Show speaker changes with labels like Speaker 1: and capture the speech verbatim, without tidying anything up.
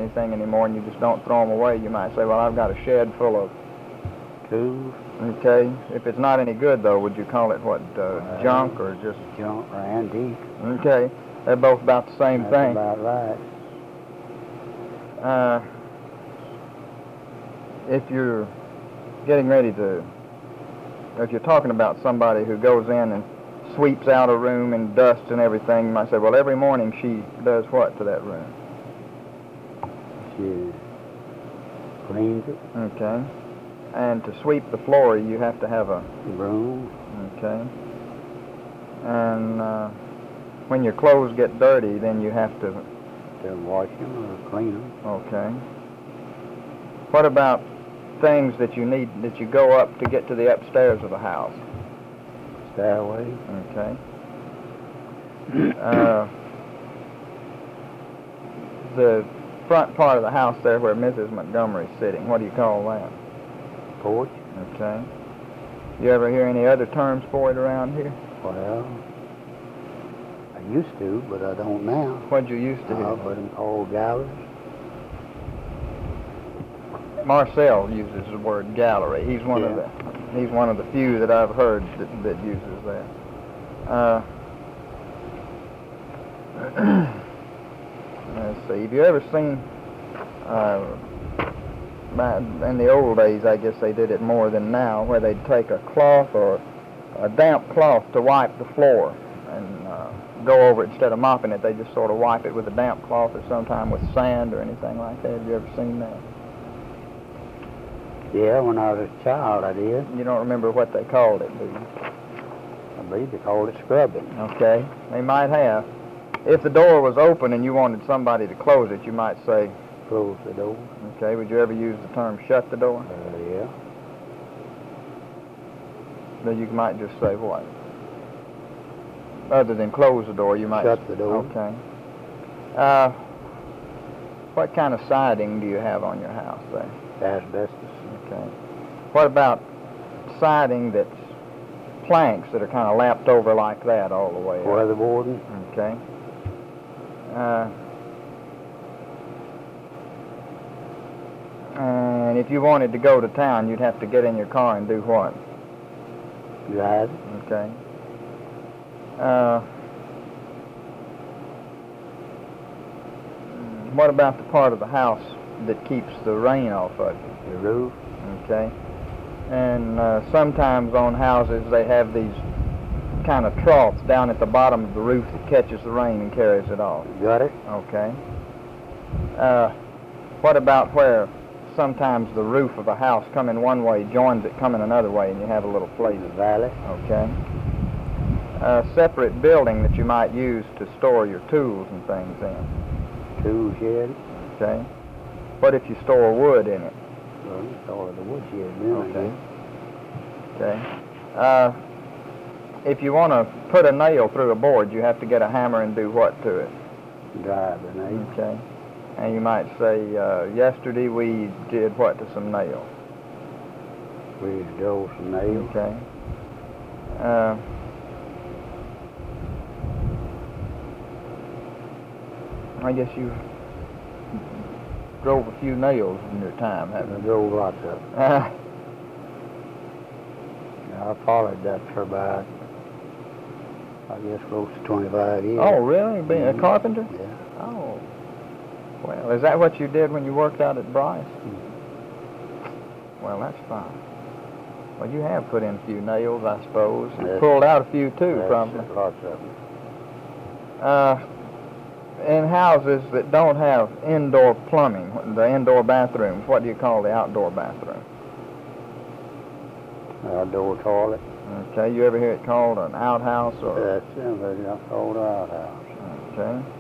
Speaker 1: anything anymore and you just don't throw them away, you might say, well, I've got a shed full of
Speaker 2: tools.
Speaker 1: Okay. If it's not any good, though, would you call it, what, uh,
Speaker 2: uh,
Speaker 1: junk or just...
Speaker 2: Junk or antique.
Speaker 1: Okay. They're both about the same
Speaker 2: That's
Speaker 1: thing.
Speaker 2: about right.
Speaker 1: Uh, if you're getting ready to... If you're talking about somebody who goes in and sweeps out a room and dusts and everything, you might say, well, every morning she does what to that room?
Speaker 2: She cleans it.
Speaker 1: Okay. And to sweep the floor, you have to have a...
Speaker 2: broom.
Speaker 1: Okay. And uh, when your clothes get dirty, then you have to...
Speaker 2: To wash them or clean them.
Speaker 1: Okay. What about things that you need, that you go up to get to the upstairs of the house?
Speaker 2: Stairway.
Speaker 1: Okay. uh, the front part of the house there where Missus Montgomery's sitting, what do you call that?
Speaker 2: Porch.
Speaker 1: Okay. You ever hear any other terms for it around here?
Speaker 2: Well, I used to, but I don't now.
Speaker 1: What'd you used to hear?
Speaker 2: I've heard them called galleries.
Speaker 1: Marcel uses the word gallery. He's one
Speaker 2: yeah.
Speaker 1: of the he's one of the few that I've heard that, that uses that. Uh, let's see. Have you ever seen? Uh, in the old days, I guess they did it more than now, where they'd take a cloth or a damp cloth to wipe the floor and uh, go over it instead of mopping it. They just sort of wipe it with a damp cloth or sometime with sand or anything like that. Have you ever seen that?
Speaker 2: Yeah, when I was a child, I did.
Speaker 1: You don't remember what they called it, do you?
Speaker 2: I believe they called it scrubbing.
Speaker 1: Okay, they might have. If the door was open and you wanted somebody to close it, you might say...
Speaker 2: Close the door.
Speaker 1: Okay, would you ever use the term shut the door?
Speaker 2: Uh, yeah.
Speaker 1: Then you might just say what? Other than close the door, you might...
Speaker 2: Shut the door.
Speaker 1: Okay. Uh, what kind of siding do you have on your house there?
Speaker 2: Asbestos.
Speaker 1: Okay. What about siding that's planks that are kind of lapped over like that all the way up?
Speaker 2: Weatherboarding.
Speaker 1: Okay. Uh, and if you wanted to go to town, you'd have to get in your car and do what?
Speaker 2: Drive.
Speaker 1: Okay. Uh, what about the part of the house that keeps the rain off of you?
Speaker 2: The roof.
Speaker 1: Okay. And uh, sometimes on houses they have these kind of troughs down at the bottom of the roof that catches the rain and carries it off.
Speaker 2: Got it.
Speaker 1: Okay. Uh, what about where sometimes the roof of a house coming one way joins it coming another way and you have a little place?
Speaker 2: The valley.
Speaker 1: Okay. A separate building that you might use to store your tools and things in.
Speaker 2: Tool shed.
Speaker 1: Okay. What if you store wood in it?
Speaker 2: Well, it's all of the wood shed now.
Speaker 1: Okay. Okay. Uh, if you want to put a nail through a board, you have to get a hammer and do what to it?
Speaker 2: Drive the nail.
Speaker 1: Okay. And you might say, uh, yesterday we did what to some nails?
Speaker 2: We drove some nails.
Speaker 1: Okay. Uh, I guess you drove a few nails in your time, haven't you?
Speaker 2: I drove lots of them.
Speaker 1: Uh,
Speaker 2: I followed that for about, I guess, close to twenty-five years.
Speaker 1: oh, really? Being
Speaker 2: Mm-hmm.
Speaker 1: a carpenter?
Speaker 2: Yeah.
Speaker 1: Oh. Well, is that what you did when you worked out at Bryce?
Speaker 2: Mm-hmm.
Speaker 1: Well, that's fine. Well, you have put in a few nails, I suppose. And
Speaker 2: Yes.
Speaker 1: pulled out a few, too,
Speaker 2: Yes,
Speaker 1: probably.
Speaker 2: Lots of them.
Speaker 1: Uh, in houses that don't have indoor plumbing, the indoor bathrooms, what do you call the outdoor bathroom?
Speaker 2: Outdoor toilet.
Speaker 1: Okay, you ever hear it called an outhouse or...
Speaker 2: That's it. That's called an outhouse.
Speaker 1: Okay.